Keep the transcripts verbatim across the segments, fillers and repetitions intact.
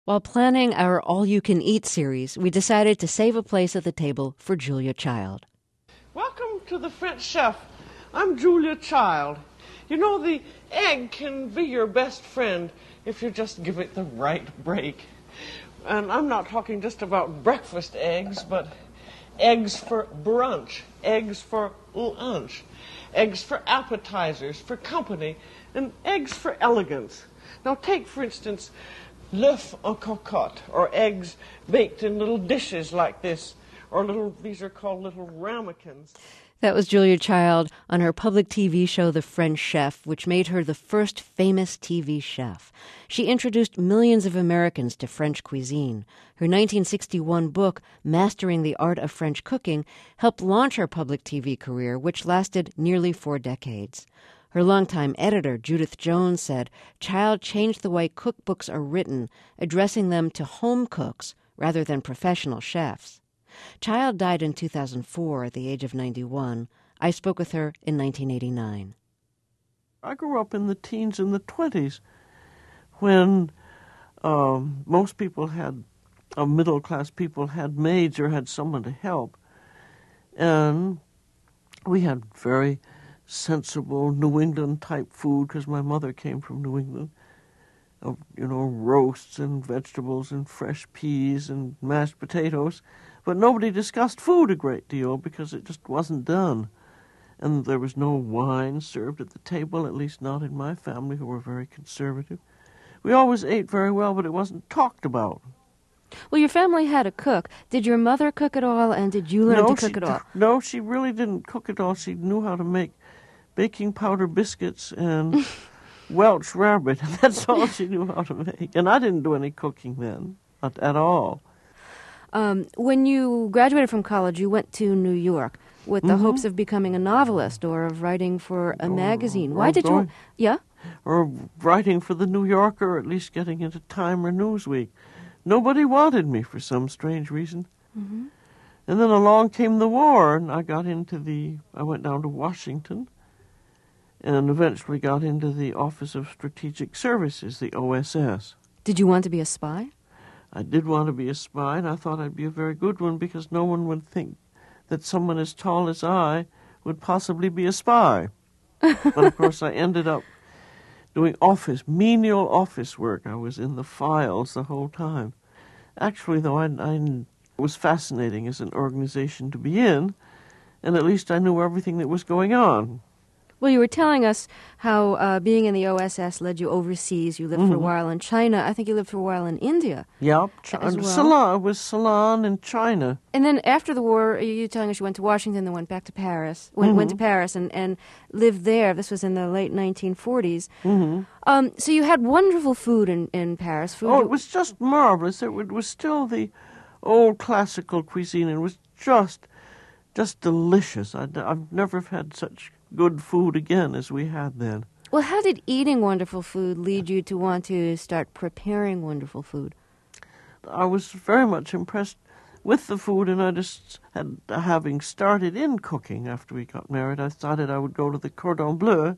While planning our all-you-can-eat series, we decided to save a place at the table for Julia Child. Welcome to the French Chef. I'm Julia Child. You know, the egg can be your best friend if you just give it the right break. And I'm not talking just about breakfast eggs, but eggs for brunch, eggs for lunch, eggs for appetizers, for company, and eggs for elegance. Now take, for instance, l'œuf en cocotte, or eggs baked in little dishes like this, or little, these are called little ramekins. That was Julia Child on her public T V show, The French Chef, which made her the first famous T V chef. She introduced millions of Americans to French cuisine. Her nineteen sixty-one book, Mastering the Art of French Cooking, helped launch her public T V career, which lasted nearly four decades. Her longtime editor, Judith Jones, said Child changed the way cookbooks are written, addressing them to home cooks rather than professional chefs. Child died in two thousand four at the age of ninety-one. I spoke with her in nineteen eighty-nine. I grew up in the teens and the twenties when um, most people had, uh, middle-class people had maids or had someone to help. And we had very sensible New England-type food because my mother came from New England. Uh, you know, roasts and vegetables and fresh peas and mashed potatoes. But nobody discussed food a great deal because it just wasn't done. And there was no wine served at the table, at least not in my family, who were very conservative. We always ate very well, but it wasn't talked about. Well, your family had a cook. Did your mother cook at all, and did you learn no, to cook she, at all? No, she really didn't cook at all. She knew how to make baking powder biscuits and Welch rabbit, and that's all she knew how to make. And I didn't do any cooking then, not at all. Um, when you graduated from college, you went to New York with the mm-hmm. hopes of becoming a novelist or of writing for a or, magazine. Why or did going, you... Yeah? Or writing for the New Yorker, or at least getting into Time or Newsweek. Nobody wanted me for some strange reason. Mm-hmm. And then along came the war, and I got into the... I went down to Washington, and eventually got into the Office of Strategic Services, the O S S. Did you want to be a spy? I did want to be a spy, and I thought I'd be a very good one because no one would think that someone as tall as I would possibly be a spy. But, of course, I ended up doing office, menial office work. I was in the files the whole time. Actually, though, I, I it was fascinating as an organization to be in, and at least I knew everything that was going on. Well, you were telling us how uh, being in the O S S led you overseas. You lived mm-hmm. for a while in China. I think you lived for a while in India. Yep. Ch- as well. Ceylon, it was Ceylon in China. And then after the war, you were telling us you went to Washington, then went back to Paris, went, mm-hmm. went to Paris and, and lived there. This was in the late nineteen forties. Mm-hmm. Um, so you had wonderful food in, in Paris. Food oh, it was just marvelous. It was still the old classical cuisine. It was just, just delicious. I'd, I've never had such good food again as we had then. Well, how did eating wonderful food lead you to want to start preparing wonderful food? I was very much impressed with the food, and I just had, having started in cooking after we got married, I decided I would go to the Cordon Bleu.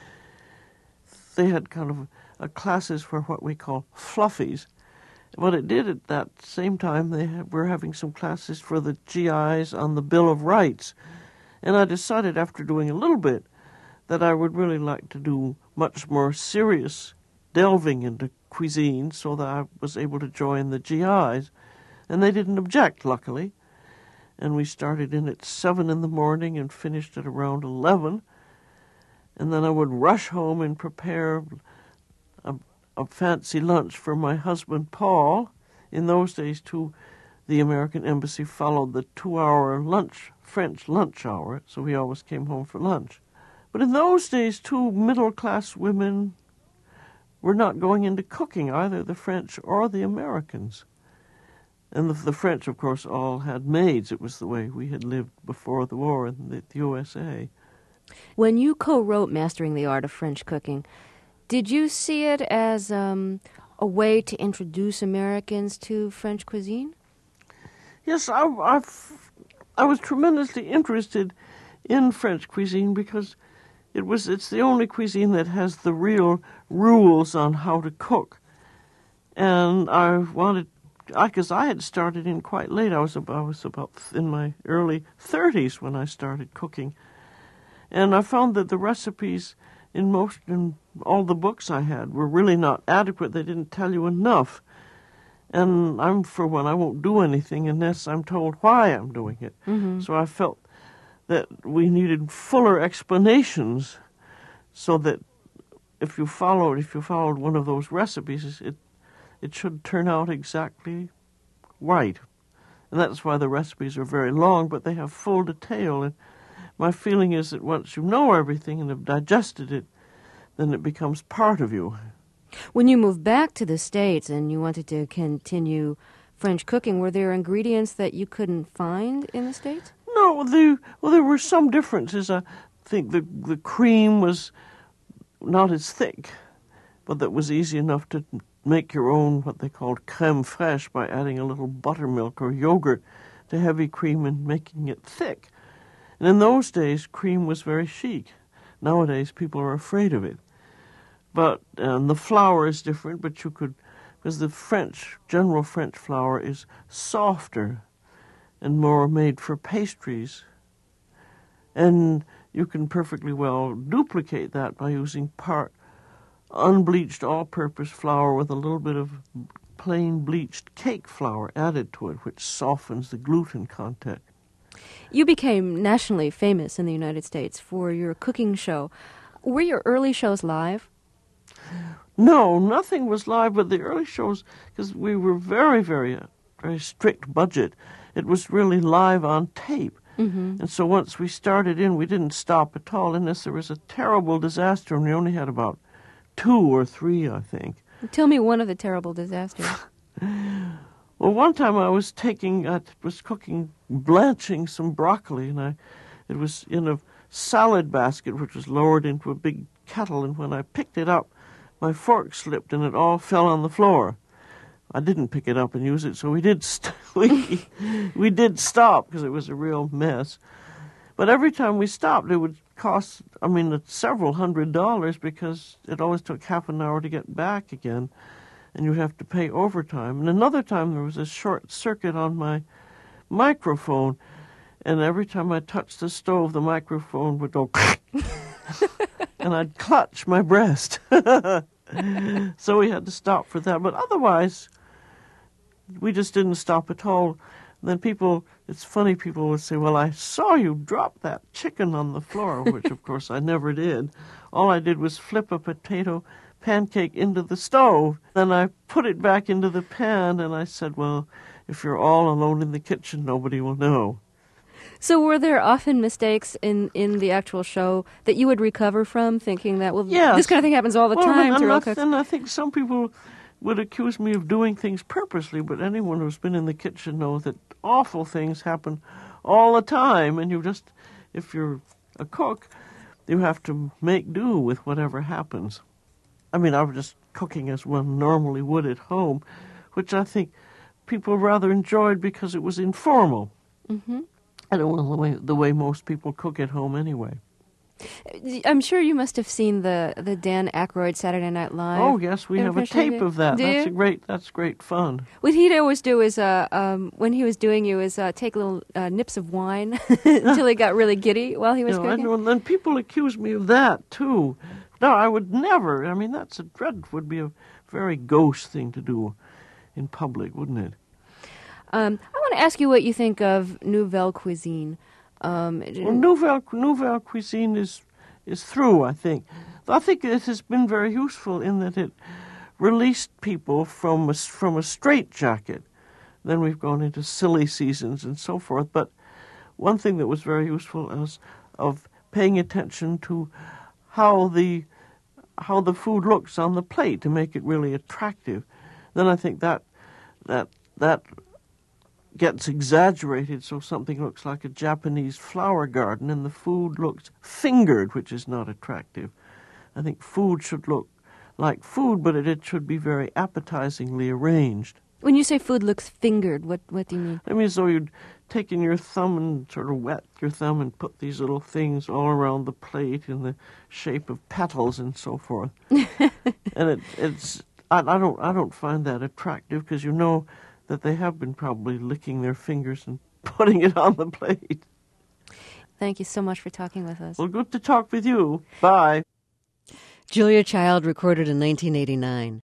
They had kind of a classes for what we call fluffies. What it did at that same time, they were having some classes for the G Is on the Bill of Rights. And I decided after doing a little bit that I would really like to do much more serious delving into cuisine so that I was able to join the G Is. And they didn't object, luckily. And we started in at seven in the morning and finished at around eleven. And then I would rush home and prepare a, a fancy lunch for my husband, Paul. In those days, too, the American Embassy followed the two-hour lunch French lunch hour, so we always came home for lunch. But in those days, too, middle-class women were not going into cooking, either the French or the Americans. And the, the French, of course, all had maids. It was the way we had lived before the war in the, the U S A. When you co-wrote Mastering the Art of French Cooking, did you see it as um, a way to introduce Americans to French cuisine? Yes, I, I've... I was tremendously interested in French cuisine because it was it's the only cuisine that has the real rules on how to cook. And I wanted, because I, I had started in quite late. I was about, I was about in my early thirties when I started cooking. And I found that the recipes in most, in all the books I had were really not adequate. They didn't tell you enough. And I'm, for one, I won't do anything unless I'm told why I'm doing it. Mm-hmm. So I felt that we needed fuller explanations so that if you followed, if you followed one of those recipes, it it should turn out exactly right. And that's why the recipes are very long, but they have full detail. And my feeling is that once you know everything and have digested it, then it becomes part of you. When you moved back to the States and you wanted to continue French cooking, were there ingredients that you couldn't find in the States? No, the, well, there were some differences. I think the the cream was not as thick, but that was easy enough to make your own, what they called crème fraîche, by adding a little buttermilk or yogurt to heavy cream and making it thick. And in those days, cream was very chic. Nowadays, people are afraid of it. But um, the flour is different, but you could, because the French, general French flour is softer and more made for pastries. And you can perfectly well duplicate that by using part unbleached all-purpose flour with a little bit of plain bleached cake flour added to it, which softens the gluten content. You became nationally famous in the United States for your cooking show. Were your early shows live? No, nothing was live, but the early shows, because we were very, very, uh, very strict budget, it was really live on tape. Mm-hmm. And so once we started in, we didn't stop at all unless there was a terrible disaster, and we only had about two or three, I think. Tell me one of the terrible disasters. Well, one time I was taking, I was cooking, blanching some broccoli, and I, it was in a salad basket, which was lowered into a big kettle, and when I picked it up, my fork slipped and it all fell on the floor. I didn't pick it up and use it, so we did st- we, we did stop because it was a real mess. But every time we stopped, it would cost, I mean, several hundred dollars because it always took half an hour to get back again, and you'd have to pay overtime. And another time there was a short circuit on my microphone, and every time I touched the stove, the microphone would go and I'd clutch my breast. So we had to stop for that. But otherwise, we just didn't stop at all. And then people, it's funny, people would say, well, I saw you drop that chicken on the floor, which, of course, I never did. All I did was flip a potato pancake into the stove. Then I put it back into the pan, and I said, well, if you're all alone in the kitchen, nobody will know. So were there often mistakes in, in the actual show that you would recover from, thinking that, well, yes. this kind of thing happens all the well, time and, to real and, cooks? and I think some people would accuse me of doing things purposely, but anyone who's been in the kitchen knows that awful things happen all the time, and you just, if you're a cook, you have to make do with whatever happens. I mean, I was just cooking as one normally would at home, which I think people rather enjoyed because it was informal. Mm-hmm. I don't know the way, the way most people cook at home anyway. I'm sure you must have seen the, the Dan Aykroyd Saturday Night Live. Oh yes, we have a tape of that. Do That's you? a great. That's great fun. What he'd always do is, uh, um, when he was doing you, is uh, take little uh, nips of wine until he got really giddy while he was You know, I cooking. know, and then people accuse me of that too. No, I would never. I mean, that's a dread. Would be a very gauche thing to do in public, wouldn't it? Um, I want to ask you what you think of Nouvelle Cuisine. Um, Well, nouvelle, nouvelle cuisine is is through, I think. I think it has been very useful in that it released people from a, from a straitjacket. Then we've gone into silly seasons and so forth. But one thing that was very useful is of paying attention to how the how the food looks on the plate to make it really attractive. Then I think that that that. gets exaggerated so something looks like a Japanese flower garden and the food looks fingered, which is not attractive. I think food should look like food, but it, it should be very appetizingly arranged. When you say food looks fingered, what, what do you mean? I mean, as though you'd taken your thumb and sort of wet your thumb and put these little things all around the plate in the shape of petals and so forth. And it, it's, I, I don't I don't find that attractive because you know that they have been probably licking their fingers and putting it on the plate. Thank you so much for talking with us. Well, good to talk with you. Bye. Julia Child recorded in nineteen eighty-nine.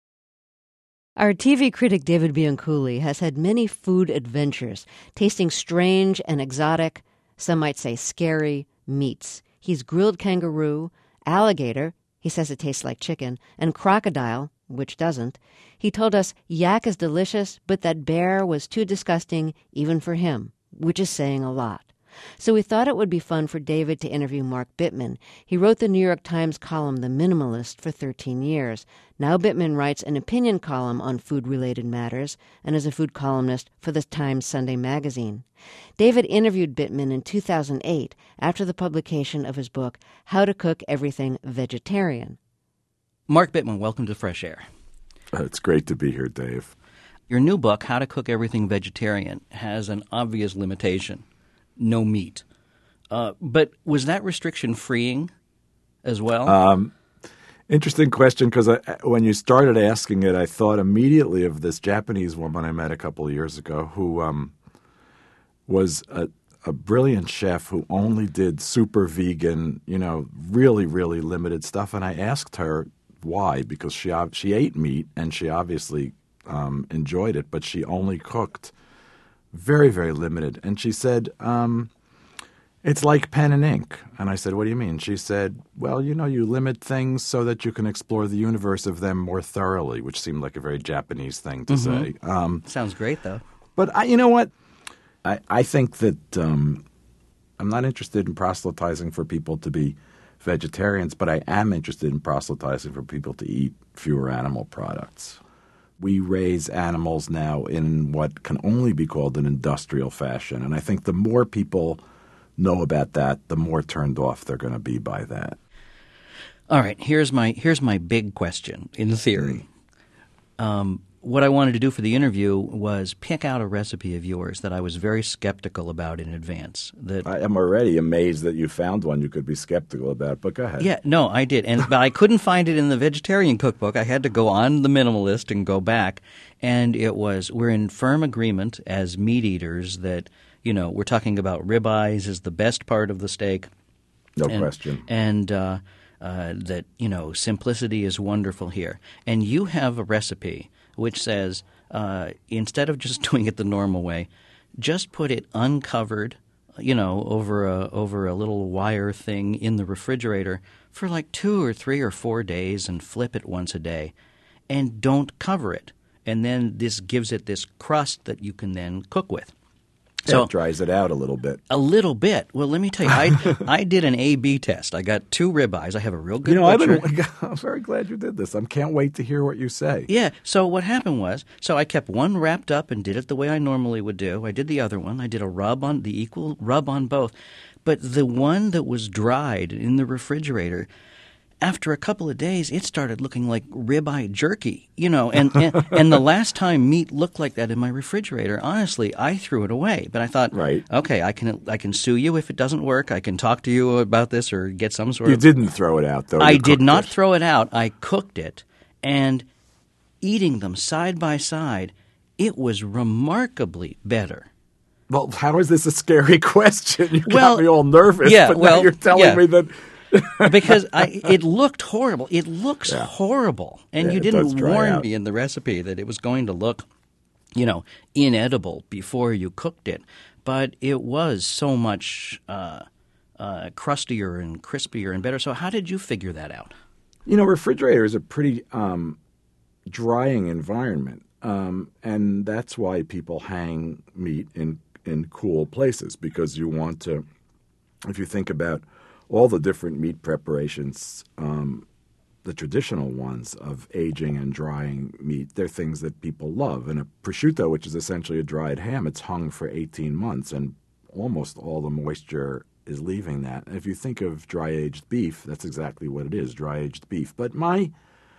Our T V critic David Bianculli has had many food adventures, tasting strange and exotic, some might say scary, meats. He's grilled kangaroo, alligator, he says it tastes like chicken, and crocodile, which doesn't. He told us yak is delicious, but that bear was too disgusting even for him, which is saying a lot. So we thought it would be fun for David to interview Mark Bittman. He wrote the New York Times column The Minimalist for thirteen years. Now Bittman writes an opinion column on food-related matters and is a food columnist for the Times Sunday magazine. David interviewed Bittman in two thousand eight after the publication of his book, How to Cook Everything Vegetarian. Mark Bittman, welcome to Fresh Air. It's great to be here, Dave. Your new book, How to Cook Everything Vegetarian, has an obvious limitation. No meat. Uh, but was that restriction freeing as well? Um, interesting question, because when you started asking it, I thought immediately of this Japanese woman I met a couple of years ago who um, was a, a brilliant chef who only did super vegan, you know, really, really limited stuff. And I asked her why, because she she ate meat and she obviously um, enjoyed it, but she only cooked very, very limited. And she said, um, it's like pen and ink. And I said, what do you mean? She said, well, you know, you limit things so that you can explore the universe of them more thoroughly, which seemed like a very Japanese thing to mm-hmm. say. Um, Sounds great, though. But I, you know what? I, I think that um, I'm not interested in proselytizing for people to be vegetarians, but I am interested in proselytizing for people to eat fewer animal products. We raise animals now in what can only be called an industrial fashion. And I think the more people know about that, the more turned off they're going to be by that. All right, here's my here's my big question in theory. Mm. Um, what I wanted to do for the interview was pick out a recipe of yours that I was very skeptical about in advance. That I am already amazed that you found one you could be skeptical about, but go ahead. Yeah, no, I did. And but I couldn't find it in the vegetarian cookbook. I had to go on the Minimalist and go back. And it was, we're in firm agreement as meat eaters that, you know, we're talking about ribeyes is the best part of the steak. No and, question. And uh, uh, that, you know, simplicity is wonderful here. And you have a recipe which says uh, instead of just doing it the normal way, just put it uncovered, you know, over a over a little wire thing in the refrigerator for like two or three or four days and flip it once a day, and don't cover it. And then this gives it this crust that you can then cook with. So it dries it out a little bit. A little bit. Well, let me tell you, I I did an A B test. I got two ribeyes. I have a real good You know, butcher. I've been, I'm very glad you did this. I can't wait to hear what you say. Yeah. So what happened was, so I kept one wrapped up and did it the way I normally would do. I did the other one. I did a rub on the equal rub on both. But the one that was dried in the refrigerator, after a couple of days, it started looking like ribeye jerky, you know, and, and and the last time meat looked like that in my refrigerator, honestly, I threw it away. But I thought, right. okay, I can I can sue you if it doesn't work. I can talk to you about this or get some sort you of... You didn't throw it out, though. I You did not it. throw it out. I cooked it, and eating them side by side, it was remarkably better. Well, how is this a scary question? You well, got me all nervous, yeah, but well, now you're telling yeah. me that... because I, it looked horrible. It looks yeah. horrible. And yeah, you didn't warn out. me in the recipe that it was going to look, you know, inedible before you cooked it. But it was so much uh, uh, crustier and crispier and better. So how did you figure that out? You know, refrigerator is a pretty um, drying environment. Um, and that's why people hang meat in, in cool places, because you want to, if you think about all the different meat preparations, um, the traditional ones of aging and drying meat, they're things that people love. And a prosciutto, which is essentially a dried ham, it's hung for eighteen months, and almost all the moisture is leaving that. And if you think of dry-aged beef, that's exactly what it is, dry-aged beef. But my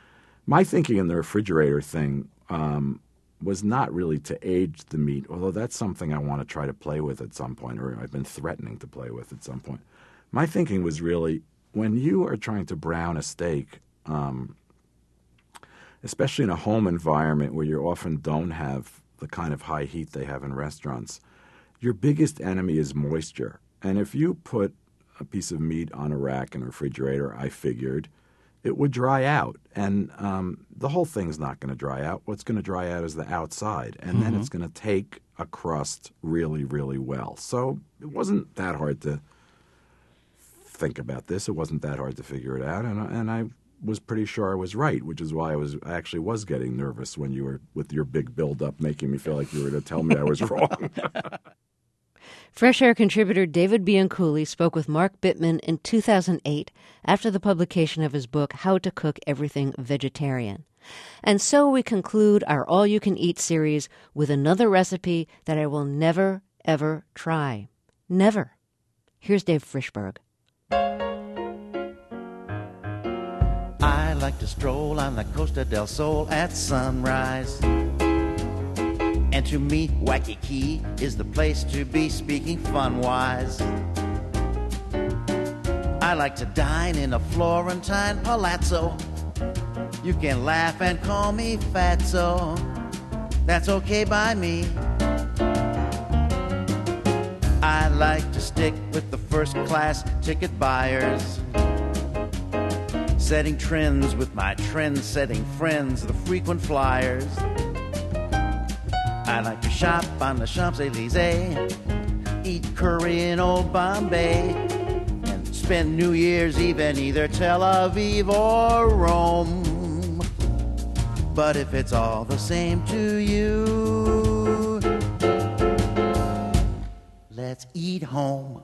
my thinking in the refrigerator thing um, was not really to age the meat, although that's something I want to try to play with at some point, or I've been threatening to play with at some point. My thinking was really, when you are trying to brown a steak, um, especially in a home environment where you often don't have the kind of high heat they have in restaurants, your biggest enemy is moisture. And if you put a piece of meat on a rack in a refrigerator, I figured, it would dry out. And um, the whole thing's not going to dry out. What's going to dry out is the outside. And mm-hmm. then it's going to take a crust really, really well. So it wasn't that hard to think about this. It wasn't that hard to figure it out. And, and I was pretty sure I was right, which is why I was I actually was getting nervous when you were with your big build-up, making me feel like you were to tell me I was wrong. Fresh Air contributor David Bianculli spoke with Mark Bittman in two thousand eight after the publication of his book, How to Cook Everything Vegetarian. And so we conclude our All-You-Can-Eat series with another recipe that I will never, ever try. Never. Here's Dave Frischberg. I like to stroll on the Costa del Sol at sunrise. And to me, Waikiki is the place to be, speaking fun-wise. I like to dine in a Florentine palazzo. You can laugh and call me fatso. That's okay by me. I like to stick with the first-class ticket buyers, setting trends with my trend-setting friends, the frequent flyers. I like to shop on the Champs-Élysées, eat curry in Old Bombay, and spend New Year's Eve in either Tel Aviv or Rome. But if it's all the same to you, let's eat home.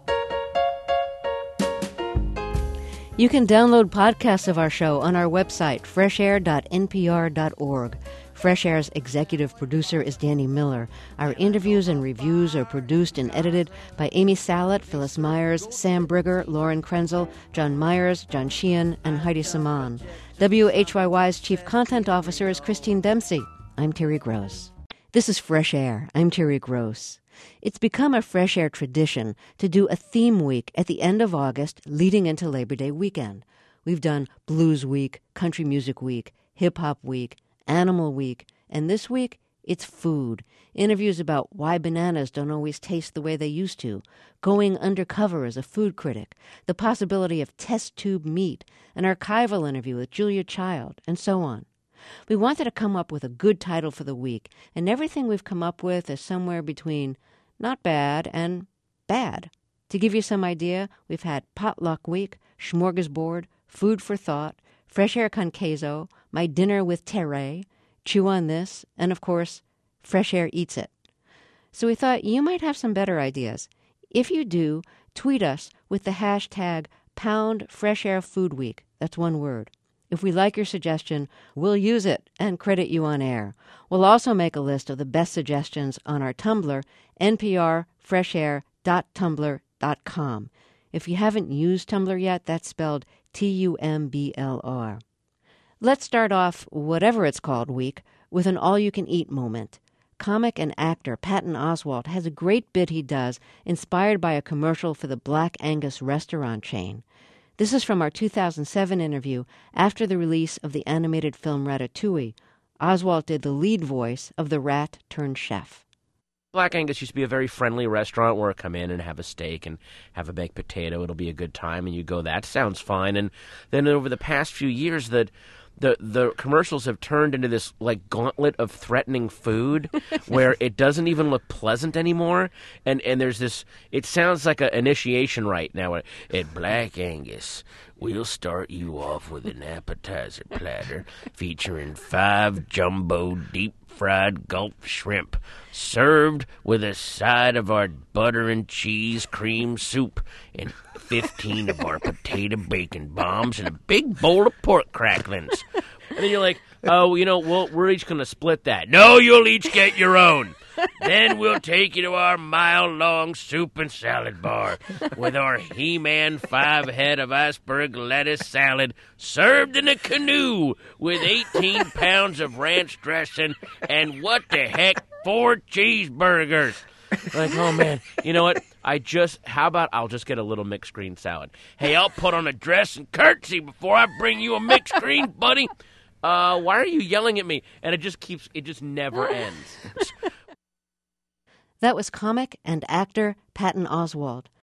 You can download podcasts of our show on our website, fresh air dot n p r dot org. Fresh Air's executive producer is Danny Miller. Our interviews and reviews are produced and edited by Amy Salet, Phyllis Myers, Sam Brigger, Lauren Krenzel, John Myers, John Sheehan, and Heidi Saman. W H Y Y's chief content officer is Christine Dempsey. I'm Terry Gross. This is Fresh Air. I'm Terry Gross. It's become a Fresh Air tradition to do a theme week at the end of August leading into Labor Day weekend. We've done Blues Week, Country Music Week, Hip Hop Week, Animal Week, and this week, it's food. Interviews about why bananas don't always taste the way they used to, going undercover as a food critic, the possibility of test tube meat, an archival interview with Julia Child, and so on. We wanted to come up with a good title for the week, and everything we've come up with is somewhere between not bad and bad. To give you some idea, we've had Potluck Week, Smorgasbord, Food for Thought, Fresh Air con Queso, My Dinner with Terray, Chew on This, and of course, Fresh Air Eats It. So we thought you might have some better ideas. If you do, tweet us with the hashtag Pound Fresh Air Food Week. That's one word. If we like your suggestion, we'll use it and credit you on air. We'll also make a list of the best suggestions on our Tumblr, n p r fresh air dot tumblr dot com. If you haven't used Tumblr yet, that's spelled T U M B L R. Let's start off, whatever it's called week, with an all-you-can-eat moment. Comic and actor Patton Oswalt has a great bit he does inspired by a commercial for the Black Angus restaurant chain. This is from our two thousand seven interview after the release of the animated film Ratatouille. Oswalt did the lead voice of the rat-turned-chef. Black Angus used to be a very friendly restaurant where I come in and have a steak and have a baked potato. It'll be a good time, and you go, that sounds fine. And then over the past few years, that the the commercials have turned into this like gauntlet of threatening food where it doesn't even look pleasant anymore. And and there's this, it sounds like an initiation rite now. At Black Angus, we'll start you off with an appetizer platter featuring five jumbo deep fried gulp shrimp, served with a side of our butter and cheese cream soup and fifteen of our potato bacon bombs and a big bowl of pork cracklings. And then you're like, oh, you know, well, we're each going to split that. No, you'll each get your own. Then we'll take you to our mile-long soup and salad bar with our He-Man five-head of iceberg lettuce salad served in a canoe with eighteen pounds of ranch dressing and what the heck, four cheeseburgers. Like, oh, man, you know what? I just, how about I'll just get a little mixed green salad. Hey, I'll put on a dress and curtsy before I bring you a mixed green, buddy. Uh, why are you yelling at me? And it just keeps, it just never ends. That was comic and actor Patton Oswalt.